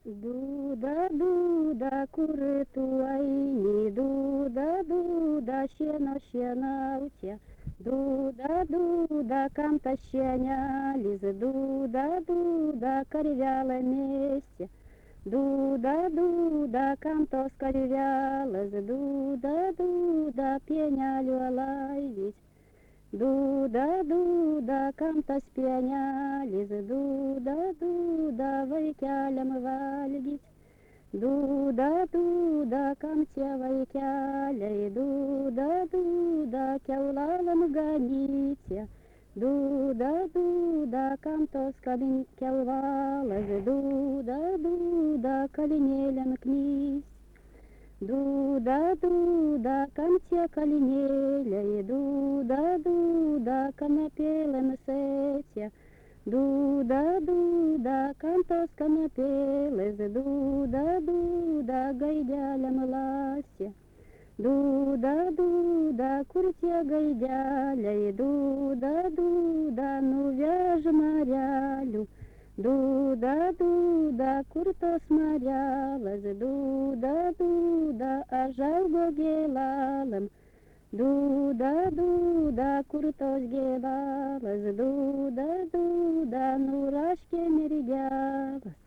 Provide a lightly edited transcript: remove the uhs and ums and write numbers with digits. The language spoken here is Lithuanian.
Дуда, дуда, куриту айні, дуда, дуда, щено, щенавтя. Дуда, дуда, камта щеня, лізе, дуда, дуда, карвяле місце. Дуда, дуда, камто скарвяле, дуда, дуда, пєнялю алайвісь. Дуда, дуда, камта сп'янялись, дуда, дуда, вайкялям вальгіть. Дуда, дуда, камтя вайкяля, дуда, дуда, кявлалам ганіться. Дуда, дуда, камто скалін кявлалась, дуда, дуда, калінелям кнись. Дуда, дуда, камтя калинеля, дуда, дуда, канапелем сетя. Дуда, дуда, кантос канапелес, дуда, дуда, гайдялям лася. Дуда, дуда, куртя гайдяля, дуда, дуда, ну вяж морялю. Дуда, дуда, курто сморялась, дуда, дуда, а жалго гелалам. Дуда, дуда, курто сгелалась, дуда, дуда, ну рашке меридялась.